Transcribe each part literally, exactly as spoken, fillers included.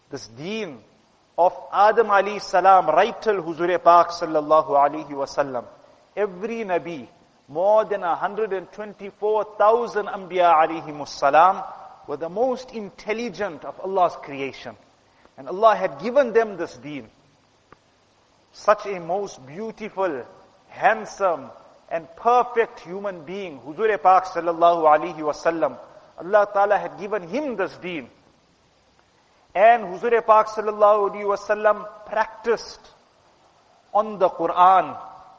This deen of Adam alayhi salam, right till Huzur Pak sallallahu alayhi wasallam. Every Nabi, more than one hundred twenty-four thousand Anbiya alayhimus salam, were the most intelligent of Allah's creation. And Allah had given them this deen. Such a most beautiful, handsome, and perfect human being, Huzur Pak sallallahu alayhi wasallam. Allah Ta'ala had given him this deen. And Huzur Pak sallallahu alayhi wasallam practiced on the Quran.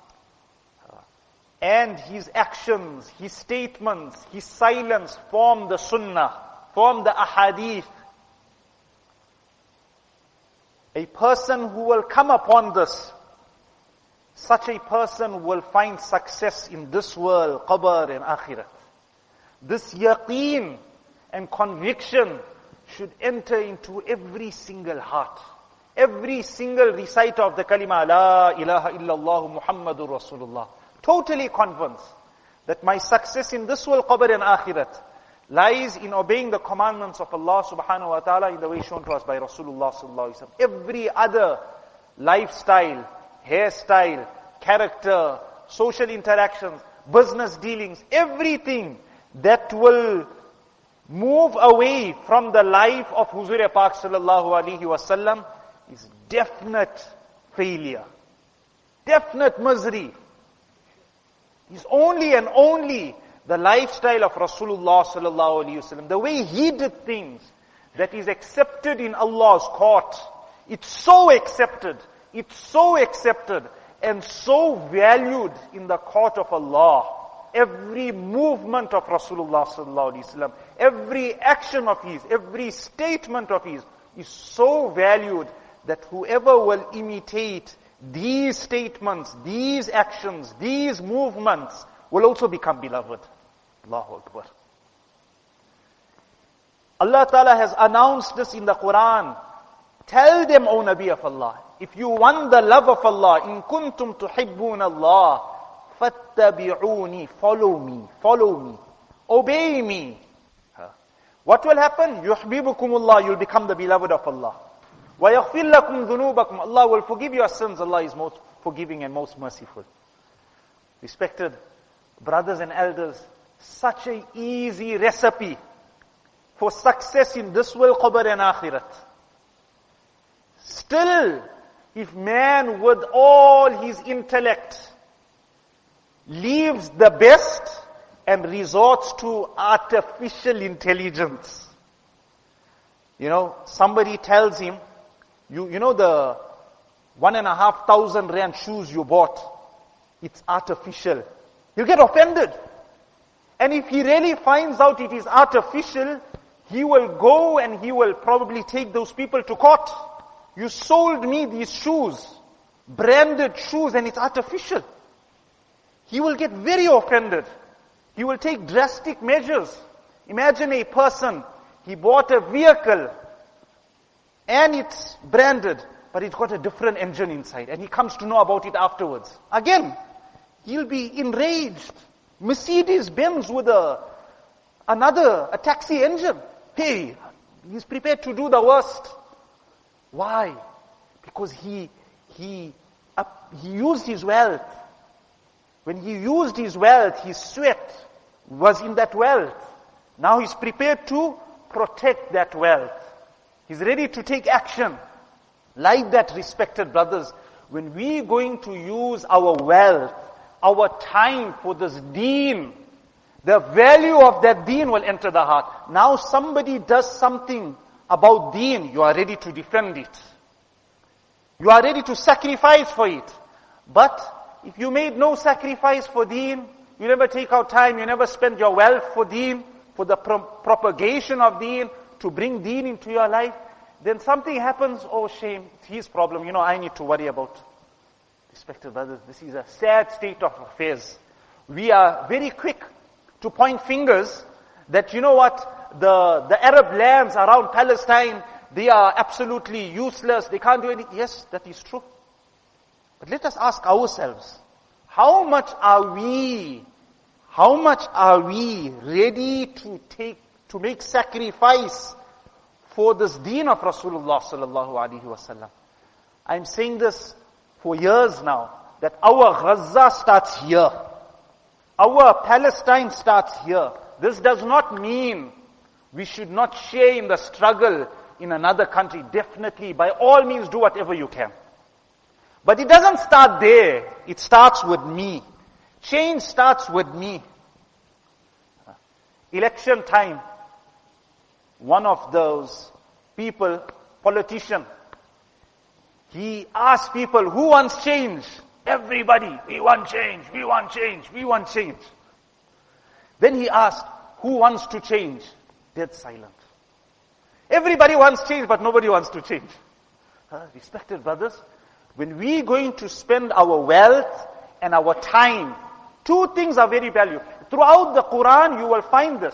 And his actions, his statements, his silence form the sunnah, form the ahadith. A person who will come upon this, such a person will find success in this world, qabr and akhirat. This yaqeen and conviction should enter into every single heart. Every single reciter of the kalima, La ilaha illallah Muhammadur Rasulullah. Totally convinced that my success in this world, qabr and akhirat, lies in obeying the commandments of Allah subhanahu wa ta'ala in the way shown to us by Rasulullah sallallahu alaihi wasallam. Every other lifestyle, hairstyle, character, social interactions, business dealings, everything that will move away from the life of Huzur Pak sallallahu alaihi wasallam is definite failure, definite misery. Is only and only the lifestyle of Rasulullah sallallahu alaihi wasallam, the way he did things, that is accepted in Allah's court. It's so accepted, it's so accepted, and so valued in the court of Allah. Every movement of Rasulullah sallallahu alaihi wasallam, every action of his, every statement of his is so valued that whoever will imitate these statements, these actions, these movements will also become beloved. Allahu Akbar. Allah Ta'ala has announced this in the Quran. Tell them, O Nabi of Allah, if you want the love of Allah, in kuntum tuhibbun Allah, fattabi'uni, follow me, follow me, obey me. What will happen? Yuhibbukumullah, you'll become the beloved of Allah. وَيَغْفِرْ لَكُمْ ذُنُوبَكُمْ, Allah will forgive your sins. Allah is most forgiving and most merciful. Respected brothers and elders, such an easy recipe for success in this world, qabr and akhirat. Still, if man with all his intellect leaves the best and resorts to artificial intelligence. You know, somebody tells him, You, you know the one and a half thousand rand shoes you bought, it's artificial. He'll get offended. And if he really finds out it is artificial, he will go and he will probably take those people to court. You sold me these shoes, branded shoes, and it's artificial. He will get very offended. He will take drastic measures. Imagine a person, he bought a vehicle, and it's branded, but it's got a different engine inside. And he comes to know about it afterwards. Again, he'll be enraged. Mercedes-Benz with a, another, a taxi engine. Hey, he's prepared to do the worst. Why? Because he, he, uh, he used his wealth. When he used his wealth, his sweat was in that wealth. Now he's prepared to protect that wealth. He's ready to take action. Like that, respected brothers, when we're going to use our wealth, our time for this deen, the value of that deen will enter the heart. Now somebody does something about deen, you are ready to defend it. You are ready to sacrifice for it. But if you made no sacrifice for deen, you never take out time, you never spend your wealth for deen, for the pro- propagation of deen, to bring deen into your life, then something happens, oh shame, it's his problem, you know, I need to worry about. Respected brothers, this is a sad state of affairs. We are very quick to point fingers that, you know what, the, the Arab lands around Palestine, they are absolutely useless, they can't do anything. Yes, that is true. But let us ask ourselves, how much are we, how much are we ready to take, to make sacrifice for this deen of Rasulullah sallallahu alaihi wasallam. I'm saying this for years now, that our Gaza starts here. Our Palestine starts here. This does not mean we should not share in the struggle in another country. Definitely, by all means, do whatever you can. But it doesn't start there. It starts with me. Change starts with me. Election time. One of those people, politician, he asked people, who wants change? Everybody, we want change, we want change, we want change. Then he asked, who wants to change? Dead silent. Everybody wants change, but nobody wants to change. Uh, respected brothers, when we're going to spend our wealth and our time, two things are very valuable. Throughout the Quran, you will find this.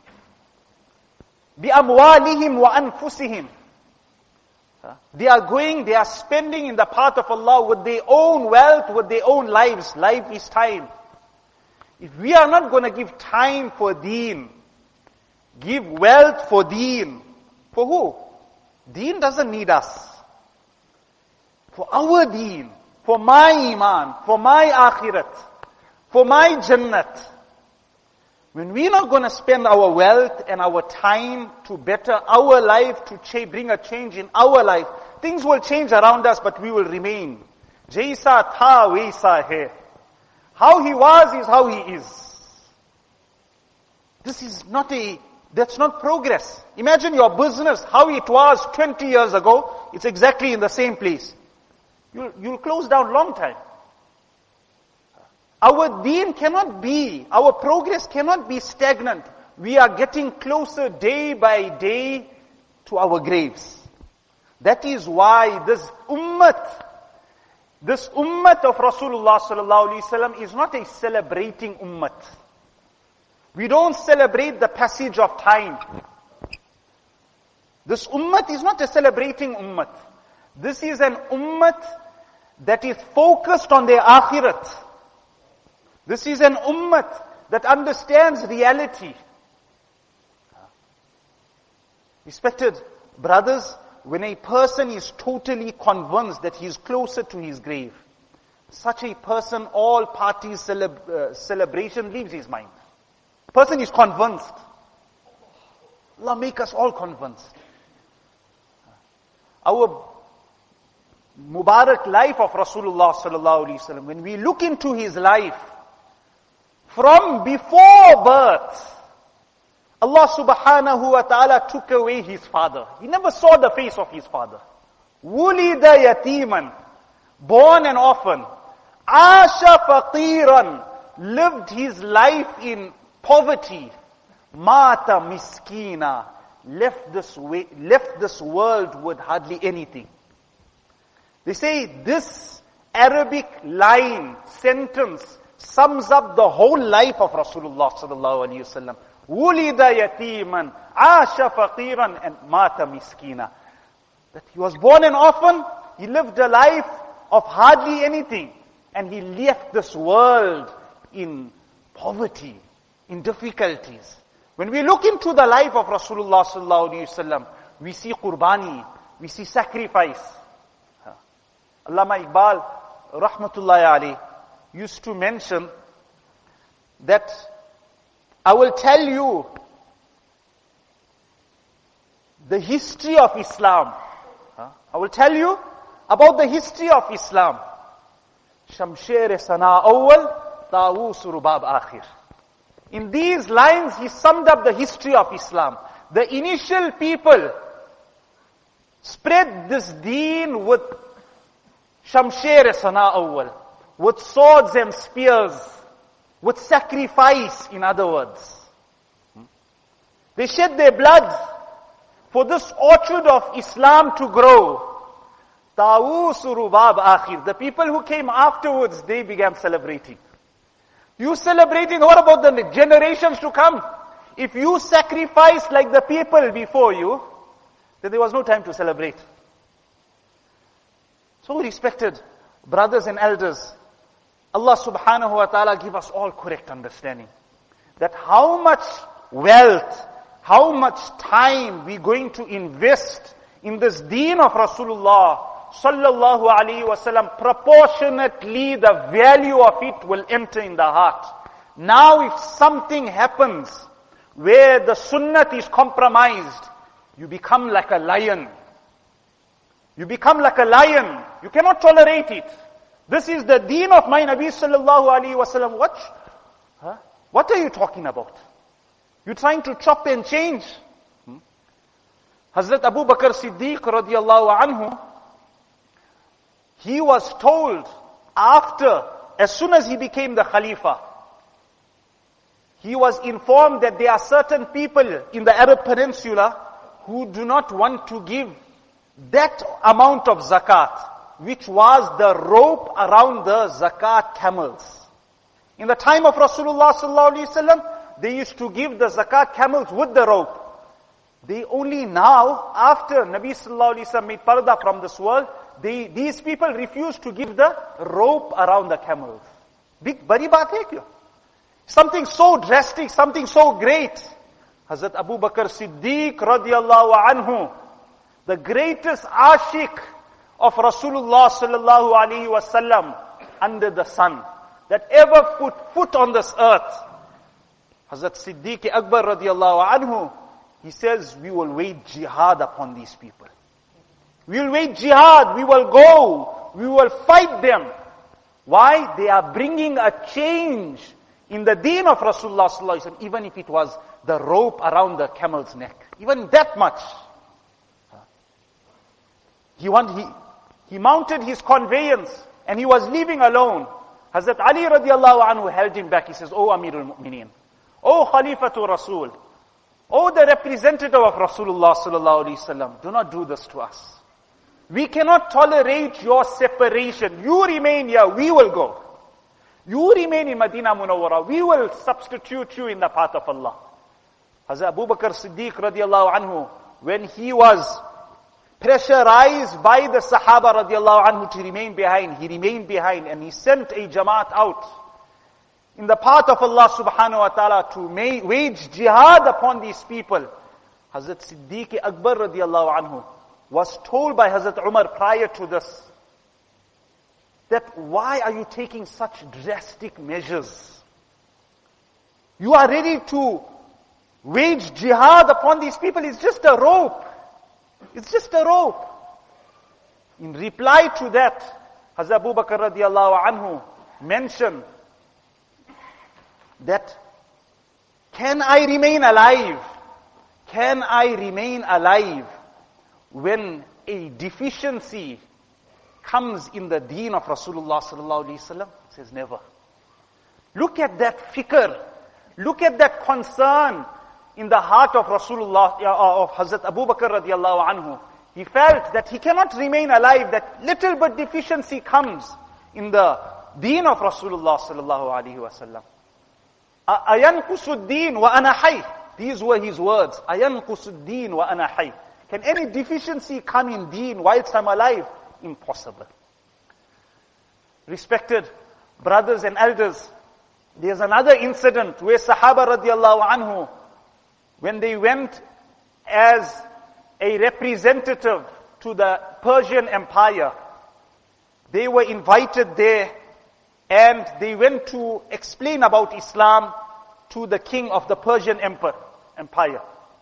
بِأَمْوَالِهِمْ وَأَنفُسِهِمْ. They are going, they are spending in the path of Allah with their own wealth, with their own lives. Life is time. If we are not going to give time for deen, give wealth for deen, for who? Deen doesn't need us. For our deen, for my iman, for my akhirat, for my jannat. When we're not going to spend our wealth and our time to better our life, to cha- bring a change in our life, things will change around us, but we will remain. Jaisa tha waisa hai. How he was is how he is. This is not a, that's not progress. Imagine your business, how it was twenty years ago, it's exactly in the same place. You'll, you'll close down long time. Our deen cannot be, our progress cannot be stagnant. We are getting closer day by day to our graves. That is why this ummah, this ummah of Rasulullah sallallahu alaihi wasallam is not a celebrating ummah. We don't celebrate the passage of time. This ummah is not a celebrating ummah. This is an ummah that is focused on their akhirat. This is an ummah that understands reality. Respected brothers, when a person is totally convinced that he is closer to his grave, such a person, all parties celeb- uh, celebration leaves his mind. Person is convinced. Allah make us all convinced. Our Mubarak life of Rasulullah sallallahu alaihi wasallam, when we look into his life, from before birth, Allah subhanahu wa ta'ala took away his father. He never saw the face of his father. Wulida yatiman, born an orphan. Asha faqiran, lived his life in poverty. Mata miskina, left this way, left this world with hardly anything. They say this Arabic line, sentence, sums up the whole life of Rasulullah sallallahu alaihi wasallam. Wulida yatiman, asha faqiran, and mata miskina. That he was born an orphan, he lived a life of hardly anything, and he left this world in poverty, in difficulties. When we look into the life of Rasulullah sallallahu alaihi wasallam, we see qurbani, we see sacrifice. Allama Iqbal, rahmatullahi alayhi, used to mention that I will tell you the history of Islam. I will tell you about the history of Islam. Shamsher sana awwal, Tawus rubab akhir. In these lines, he summed up the history of Islam. The initial people spread this deen with Shamsher sana awwal, with swords and spears, with sacrifice, in other words. They shed their blood for this orchard of Islam to grow. Tawus rubab akhir. The people who came afterwards, they began celebrating. You celebrating, what about the generations to come? If you sacrifice like the people before you, then there was no time to celebrate. So respected brothers and elders, Allah subhanahu wa ta'ala give us all correct understanding. That how much wealth, how much time we're going to invest in this deen of Rasulullah sallallahu alaihi wasallam, proportionately the value of it will enter in the heart. Now if something happens where the sunnah is compromised, you become like a lion. You become like a lion. You cannot tolerate it. This is the deen of my Nabi sallallahu alaihi wasallam. What? Huh? What are you talking about? You're trying to chop and change. Hmm? Hazrat Abu Bakr Siddiq radiallahu anhu, he was told after, as soon as he became the Khalifa, he was informed that there are certain people in the Arab Peninsula who do not want to give that amount of zakat, which was the rope around the zakat camels. In the time of Rasulullah sallallahu alaihi wasallam, they used to give the zakat camels with the rope. They only now, after Nabi sallallahu alaihi wasallam made parda from this world, they, these people refuse to give the rope around the camels. Big, bari baat hai kya? Something so drastic, something so great. Hazrat Abu Bakr Siddiq radiallahu anhu, the greatest ashik of Rasulullah sallallahu alaihi wasallam under the sun, that ever put foot on this earth. Hazrat Siddiq Akbar radiallahu anhu, he says, we will wage jihad upon these people. We will wage jihad, we will go, we will fight them. Why? They are bringing a change in the deen of Rasulullah sallallahu alaihi wasallam, even if it was the rope around the camel's neck. Even that much. He, want, he, he mounted his conveyance and he was leaving alone. Hazrat Ali radiallahu anhu held him back. He says, "O Amirul Mu'mineen, O Khalifatul Rasul, O the representative of Rasulullah sallallahu alaihi wasallam, do not do this to us. We cannot tolerate your separation. You remain here, we will go. You remain in Medina Munawwara, we will substitute you in the path of Allah." Hazrat Abu Bakr Siddiq radiallahu anhu, when he was pressurized by the Sahaba radiallahu anhu to remain behind, he remained behind and he sent a Jamaat out in the path of Allah subhanahu wa ta'ala to wage jihad upon these people. Hazrat Siddiq Akbar radiallahu anhu was told by Hazrat Umar prior to this, that why are you taking such drastic measures? You are ready to wage jihad upon these people. It's just a rope. It's just a rope. In reply to that, Hazrat Abu Bakr radiallahu anhu mentioned that, can I remain alive? Can I remain alive when a deficiency comes in the deen of Rasulullah sallallahu alaihi wasallam? He says, never. Look at that fikr. Look at that concern in the heart of Rasulullah, of Hazrat Abu Bakr radiallahu anhu. He felt that he cannot remain alive, that little bit deficiency comes in the deen of Rasulullah sallallahu alaihi wasallam. Ayanqusuddin wa ana hayy. These were his words. Ayanqusuddin wa ana hayy. Can any deficiency come in deen whilst I'm alive? Impossible. Respected brothers and elders, there's another incident where Sahaba radiallahu anhu, when they went as a representative to the Persian Empire, they were invited there and they went to explain about Islam to the king of the Persian Empire.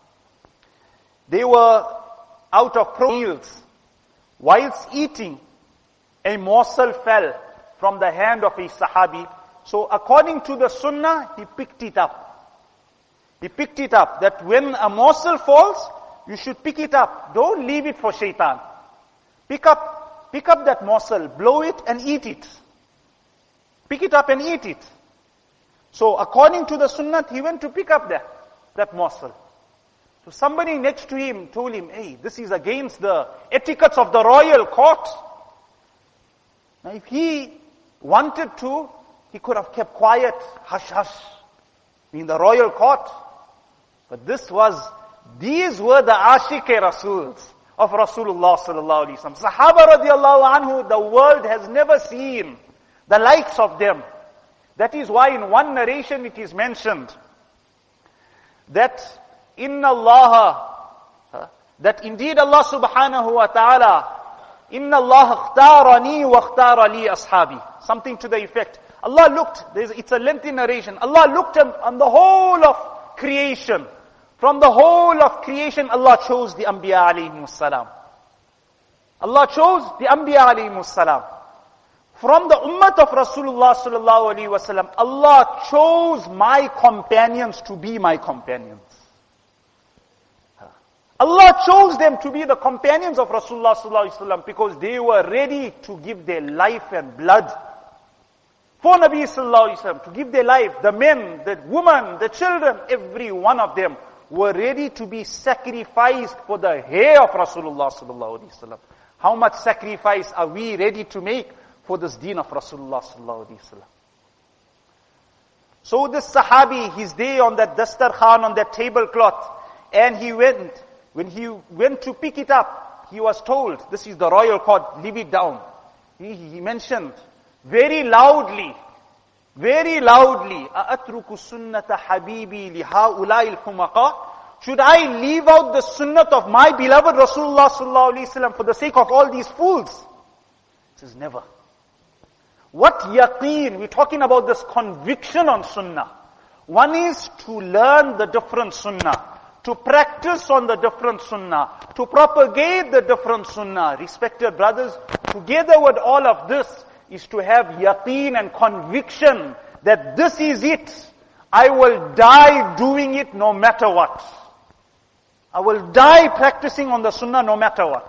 They were out of meals. Whilst eating, a morsel fell from the hand of a Sahabi. So according to the Sunnah, he picked it up. He picked it up, that when a morsel falls, you should pick it up. Don't leave it for shaitan. Pick up, pick up that morsel, blow it and eat it. Pick it up and eat it. So according to the Sunnah, he went to pick up that, that morsel. So somebody next to him told him, hey, this is against the etiquettes of the royal court. Now if he wanted to, he could have kept quiet, hush, hush, in the royal court. But this was, these were the Ashike Rasuls of Rasulullah sallallahu alaihi wasallam. Sahaba radiallahu anhu, the world has never seen the likes of them. That is why in one narration it is mentioned that Inna Allah, that indeed Allah subhanahu wa ta'ala, Inna Allah ikhtarani wa ikhtara li ashabi. Something to the effect. Allah looked, it's a lengthy narration. Allah looked on the whole of creation. From the whole of creation, Allah chose the Anbiya alayhimus salam. Allah chose the Anbiya alayhimus salam. From the ummah of Rasulullah sallallahu alaihi wasallam, Allah chose my companions to be my companions. Allah chose them to be the companions of Rasulullah sallallahu alaihi wasallam because they were ready to give their life and blood for Nabi sallallahu alaihi wasallam, to give their life. The men, the women, the children, every one of them were ready to be sacrificed for the hair of Rasulullah sallallahu alaihi wasallam. How much sacrifice are we ready to make for this deen of Rasulullah sallallahu alaihi wasallam? So this Sahabi, he's there on that dastarkhan, on that tablecloth, and he went, when he went to pick it up, he was told, this is the royal court, leave it down. He, he mentioned very loudly, very loudly, أَأَتْرُكُ سُنَّةَ حَبِيبِي لِهَؤُلَاءِ الْحُمَقَاءِ. Should I leave out the sunnah of my beloved Rasulullah sallallahu alaihi wasallam for the sake of all these fools? He says, never. What yaqeen? We're talking about this conviction on sunnah. One is to learn the different sunnah, to practice on the different sunnah, to propagate the different sunnah. Respected brothers, together with all of this is to have yaqeen and conviction that this is it. I will die doing it no matter what. I will die practicing on the sunnah no matter what.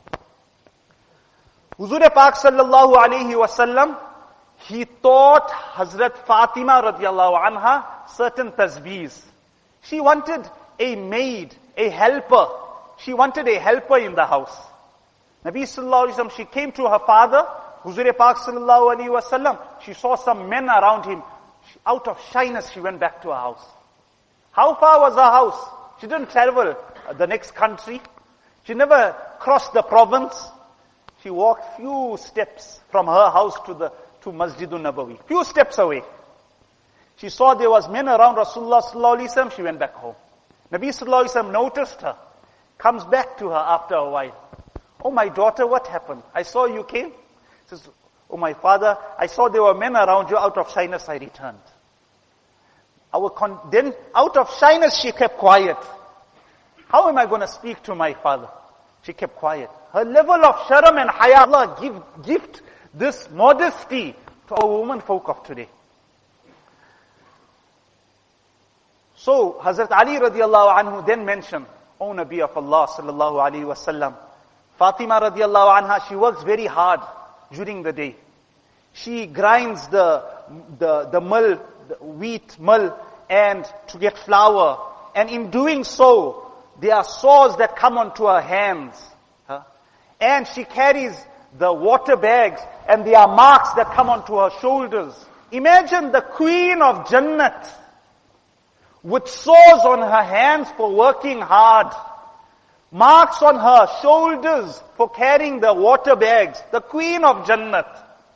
Huzur Pak sallallahu alayhi wasallam, he taught Hazrat Fatima radiallahu anha certain tasbeehs. She wanted a maid, a helper. She wanted a helper in the house. Nabi sallallahu alayhi wasallam, she came to her father, Huzur Pak sallallahu alayhi wasallam. She saw some men around him. She, out of shyness, she went back to her house. How far was her house? She didn't travel the next country. She never crossed the province. She walked few steps from her house to the to Masjidun Nabawi. Few steps away. She saw there was men around Rasulullah sallallahu alaihi wasallam. She went back home. Nabi sallallahu alaihi wasallam noticed her. Comes back to her after a while. Oh, my daughter, what happened? I saw you came. Says, oh, my father, I saw there were men around you. Out of shyness, I returned. Our con- then, out of shyness, she kept quiet. How am I going to speak to my father? She kept quiet. Her level of sharam and haya, Allah give, gift this modesty to our women folk of today. So, Hazrat Ali radiallahu anhu then mentioned, O Nabi of Allah sallallahu alayhi wa sallam, Fatima radiallahu anha, she works very hard during the day. She grinds the, the, the mill, the wheat mill, and to get flour. And in doing so, there are sores that come onto her hands. Huh? And she carries the water bags, and there are marks that come onto her shoulders. Imagine the queen of Jannat with sores on her hands for working hard. Marks on her shoulders for carrying the water bags. The queen of Jannat.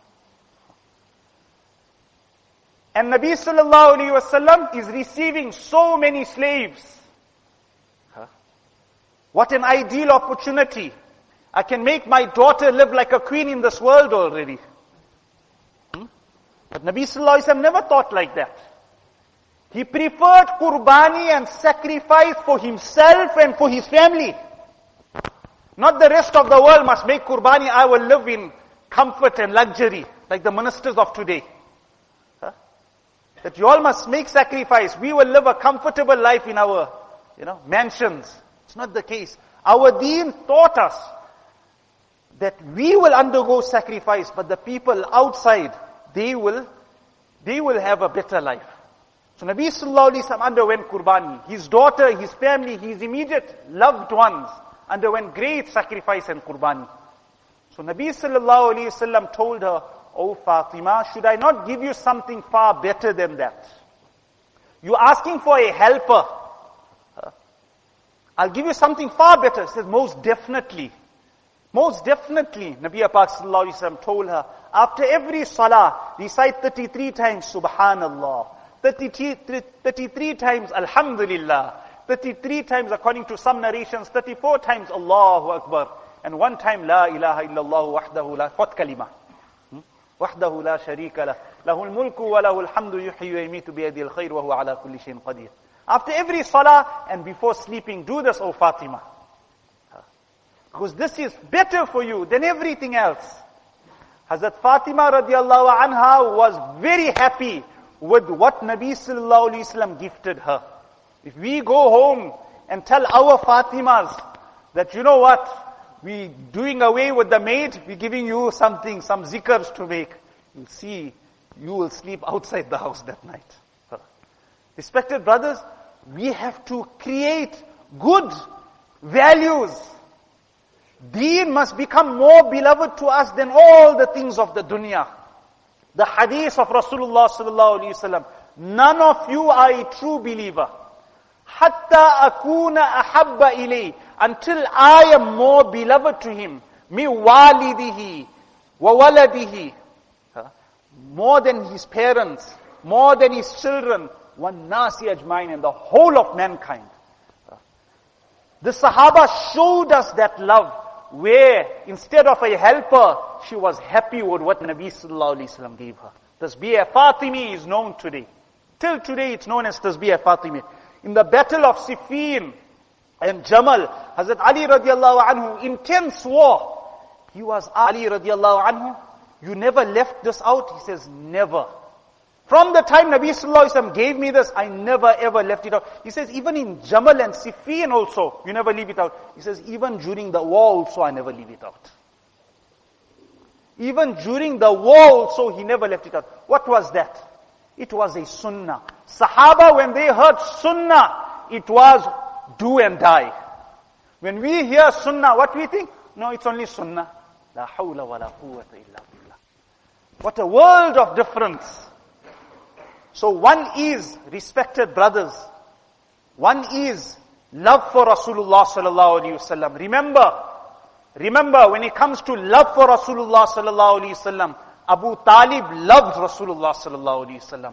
And Nabi sallallahu alayhi wasallam is receiving so many slaves. Huh? What an ideal opportunity. I can make my daughter live like a queen in this world already. Hmm? But Nabi sallallahu alayhi wasallam never thought like that. He preferred qurbani and sacrifice for himself and for his family. Not the rest of the world must make qurbani. I will live in comfort and luxury like the ministers of today. Huh? That you all must make sacrifice. We will live a comfortable life in our, you know, mansions. It's not the case. Our deen taught us that we will undergo sacrifice, but the people outside, they will, they will have a better life. So Nabi sallallahu alayhi wa sallam underwent qurbani. His daughter, his family, his immediate loved ones underwent great sacrifice and qurbani. So Nabi sallallahu alayhi wa sallam told her, O Fatima, should I not give you something far better than that? You're asking for a helper. I'll give you something far better. She says, most definitely. Most definitely. Nabi Pak sallallahu alayhi wa sallam told her, after every salah, recite thirty-three times Subhanallah. thirty-three, thirty-three times Alhamdulillah, thirty-three times according to some narrations, thirty-four times Allahu Akbar. And one time, La ilaha illallah wahdahu la, fourth kalima. وحده لا شريك له له الملك وله الحمد يحيي ويميت بيده الخير وهو على كل شيء قدير. After every salah and before sleeping, do this, O Fatima. Because this is better for you than everything else. Hazrat Fatima radiallahu anha was very happy with what Nabi sallallahu alayhi wasallam gifted her. If we go home and tell our Fatimas that, you know what, we doing away with the maid, we're giving you something, some zikrs to make, you'll see, you will sleep outside the house that night. Respected brothers, we have to create good values. Deen must become more beloved to us than all the things of the dunya. The hadith of Rasulullah sallallahu alaihi wasallam, none of you are a true believer. Hatta akuna ahabba ilay, until I am more beloved to him. Mi walidihi wa waladihi, more than his parents, more than his children, wan nasi ajmain, and the whole of mankind. The Sahaba showed us that love, where instead of a helper, she was happy with what Nabi sallallahu alaihi wasallam gave her. Tasbih Fatimi is known today. Till today it's known as Tasbih Fatimi. In the battle of Siffin and Jamal, Hazrat Ali radiallahu anhu in tense war, he was Ali radiallahu anhu, you never left this out? He says, never. From the time Nabi sallallahu alaihi wasallam gave me this, I never ever left it out. He says, even in Jamal and Siffin also, you never leave it out. He says, even during the war also, I never leave it out. Even during the war also, he never left it out. What was that? It was a sunnah. Sahaba, when they heard sunnah, it was do and die. When we hear sunnah, what do we think? No, it's only sunnah. La hawla wa la quwwata illa billah. What a world of difference. So one is, respected brothers, one is love for Rasulullah sallallahu alaihi wasallam. Remember, remember when it comes to love for Rasulullah sallallahu alaihi wasallam, Abu Talib loved Rasulullah sallallahu alaihi wasallam.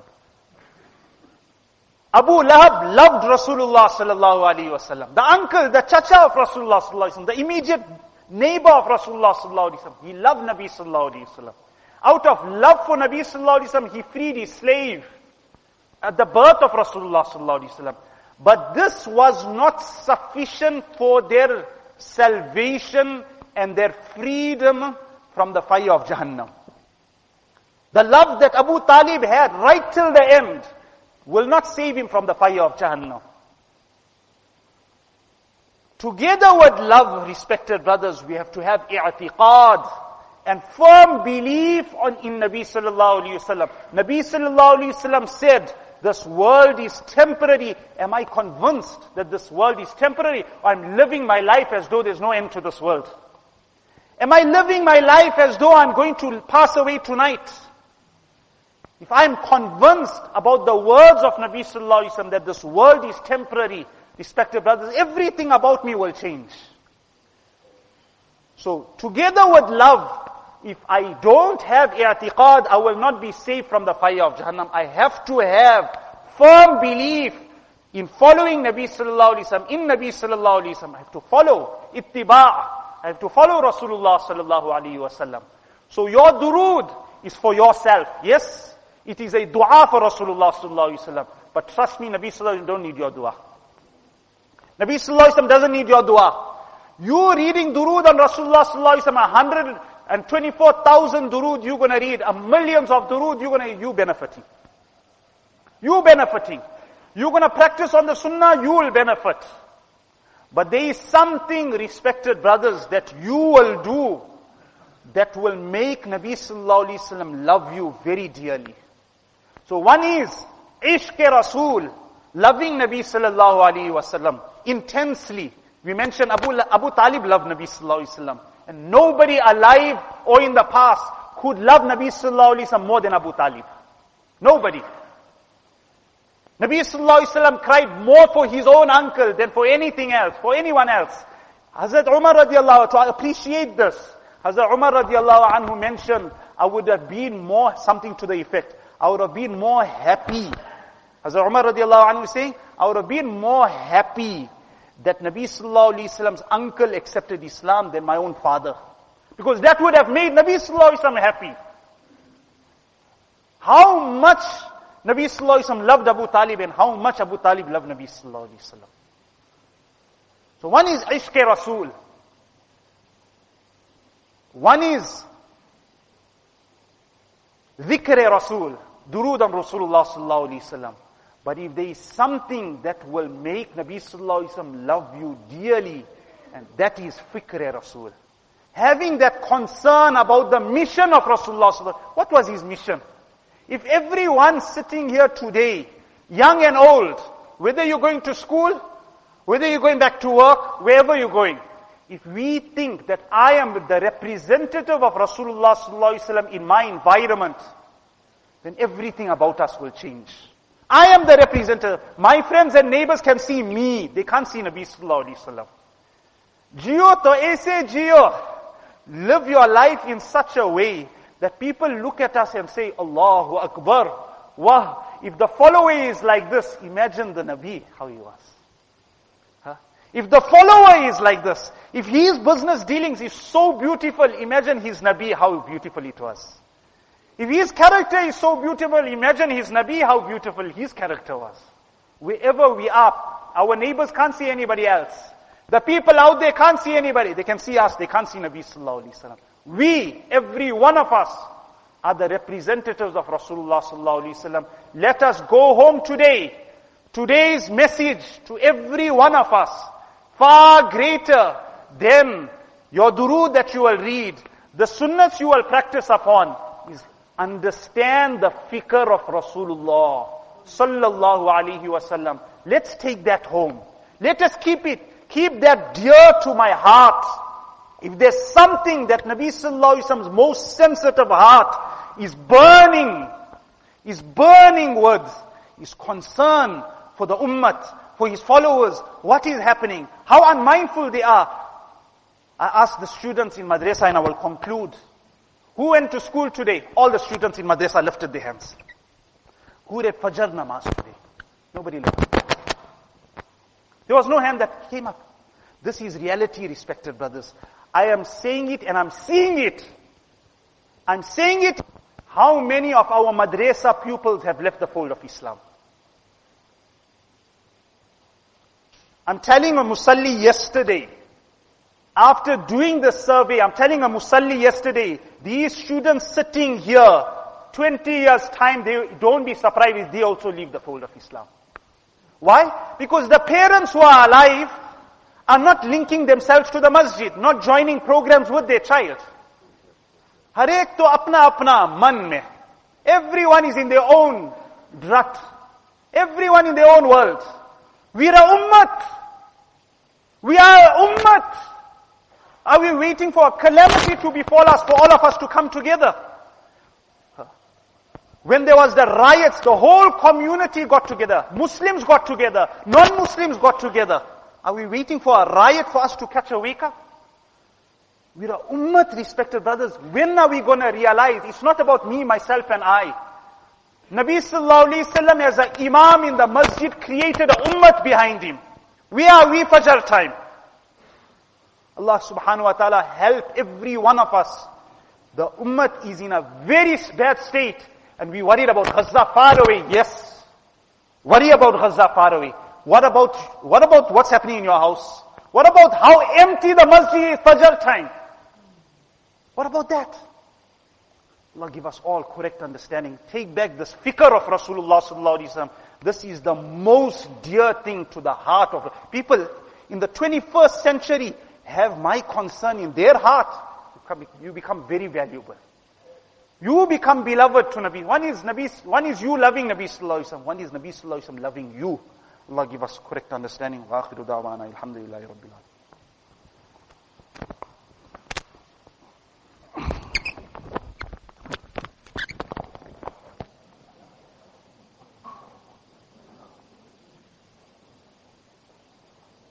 Abu Lahab loved Rasulullah sallallahu alaihi wasallam. The uncle, the chacha of Rasulullah sallallahu alaihi wasallam, the immediate neighbor of Rasulullah sallallahu alaihi wasallam, he loved Nabi sallallahu alaihi wasallam. Out of love for Nabi sallallahu alaihi wasallam, he freed his slave at the birth of Rasulullah sallallahu alaihi wasallam. But this was not sufficient for their salvation and their freedom from the fire of Jahannam. The love that Abu Talib had right till the end will not save him from the fire of Jahannam. Together with love, respected brothers, we have to have i'tiqad and firm belief on in Nabi sallallahu alaihi wasallam. Nabi sallallahu alaihi wasallam said, this world is temporary. Am I convinced that this world is temporary? Or I'm living my life as though there's no end to this world? Am I living my life as though I'm going to pass away tonight? If I'm convinced about the words of Nabi sallallahu alaihi wasallam that this world is temporary, respected brothers, everything about me will change. So, together with love, if I don't have i'tiqad, I will not be saved from the fire of Jahannam. I have to have firm belief in following Nabi sallallahu alaihi wasallam, in Nabi sallallahu alaihi wasallam. I have to follow ittiba'. I have to follow Rasulullah sallallahu alaihi wasallam. So your durood is for yourself. Yes, it is a dua for Rasulullah sallallahu alaihi wasallam. But trust me, Nabi sallallahu alaihi wasallam don't need your dua. Nabi sallallahu alaihi wasallam doesn't need your dua. You reading durood on Rasulullah sallallahu alaihi wasallam, one hundred twenty-four thousand durood you're going to read, a millions of durood you're going to, you benefiting. You benefiting. You're going to practice on the sunnah, you will benefit. But there is something, respected brothers, that you will do that will make Nabi sallallahu alaihi wasallam love you very dearly. So one is ishq Rasul, loving Nabi sallallahu alaihi wasallam intensely. We mentioned Abu Abu Talib loved Nabi sallallahu alaihi wasallam, and nobody alive or in the past could love Nabi sallallahu alaihi wasallam more than Abu Talib. Nobody. Nabi sallallahu alaihi wasallam cried more for his own uncle than for anything else, for anyone else. Hazrat Umar radiallahu anhu, to appreciate this, Hazrat Umar radiallahu anhu mentioned, I would have been more, something to the effect, I would have been more happy Hazrat Umar radiallahu anhu is saying, I would have been more happy that Nabi sallallahu alayhi wasallam's uncle accepted Islam than my own father. Because that would have made Nabi sallallahu alayhi wasallam happy. How much Nabi sallallahu alayhi wasallam loved Abu Talib and how much Abu Talib loved Nabi sallallahu alayhi wasallam. So one is Ishq Rasul. One is Dhikr Rasul. Durood on Rasulullah sallallahu alayhi wasallam. But if there is something that will make Nabi sallallahu alayhi wasallam love you dearly, and that is Fikr Rasul. Having that concern about the mission of Rasulullah sallallahu alayhi wasallam. What was his mission? If everyone sitting here today, young and old, whether you're going to school, whether you're going back to work, wherever you're going, if we think that I am the representative of Rasulullah sallallahu alayhi wasallam in my environment, then everything about us will change. I am the representative. My friends and neighbors can see me. They can't see Nabi sallallahu alayhi wasallam. Jiyo to aise jiyo. Live your life in such a way that people look at us and say, Allahu Akbar. Wah, if the follower is like this, imagine the Nabi, how he was. Huh? If the follower is like this, if his business dealings is so beautiful, imagine his Nabi, how beautiful it was. If his character is so beautiful, imagine his Nabi, how beautiful his character was. Wherever we are, our neighbors can't see anybody else. The people out there can't see anybody. They can see us, they can't see Nabi sallallahu alayhi wasallam. We, every one of us, are the representatives of Rasulullah sallallahu alayhi wasallam. Let us go home today. Today's message to every one of us, far greater than your durood that you will read, the sunnahs you will practice upon, is understand the fikr of Rasulullah sallallahu alayhi wasallam. Let's take that home. Let us keep it. Keep that dear to my heart. If there's something that Nabi sallallahu alayhi wasallam's most sensitive heart is burning, is burning words, is concern for the ummah, for his followers, what is happening, how unmindful they are. I asked the students in madrasa and I will conclude. Who went to school today? All the students in madrasa lifted their hands. Who read Fajr namaz today? Nobody lifted. There was no hand that came up. This is reality, respected brothers. I am saying it and I'm seeing it. I'm saying it. How many of our madrasa pupils have left the fold of Islam? I'm telling a musalli yesterday, after doing the survey, I'm telling a musalli yesterday, these students sitting here, twenty years time, they don't be surprised if they also leave the fold of Islam. Why? Because the parents who are alive are not linking themselves to the masjid, not joining programs with their child. Har ek to apna apna man mein. Everyone is in their own drat. Everyone in their own world. We are ummat. We are ummat. Are we waiting for a calamity to befall us, for all of us to come together? When there was the riots, the whole community got together. Muslims got together. Non-Muslims got together. Are we waiting for a riot for us to catch a wake up? We are ummat, respected brothers. When are we going to realize it's not about me, myself and I? Nabi sallallahu alayhi wasallam as an imam in the masjid created a ummat behind him. We are we Fajr time. Allah subhanahu wa ta'ala help every one of us. The ummat is in a very bad state. And we worried about Gaza far away. Yes. Worry about Gaza far away. What about, what about what's happening in your house? What about how empty the masjid is Fajr time? What about that? Allah give us all correct understanding. Take back this fikr of Rasulullah sallallahu alaihi wasallam. This is the most dear thing to the heart of people in the twenty-first century. Have my concern in their heart. You become, you become very valuable. You become beloved to Nabi. One is Nabi, one is you loving Nabi sallallahu alaihi wasallam. One is Nabi sallallahu alaihi wasallam loving you. Allah give us correct understanding. Wa akhiru da'wana alhamdulillahi rabbil alamin.